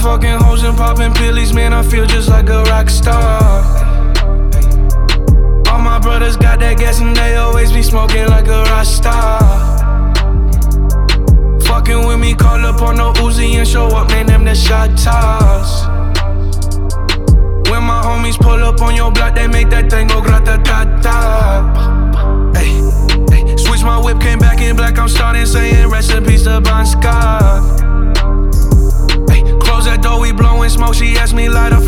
fucking hoes and popping pillies, man, I feel just like a rock star. All my brothers got that gas and they always be smoking like a rock star. Fucking with me, call up on no Uzi and show up, man, them the shot toss. When my homies pull up on your block, they make that thing go grata-ta-ta. Ay, ay. Switch my whip, came back in black, I'm starting saying recipes to Bon Scott. Ay, close that door, we blowing smoke, she asked me light up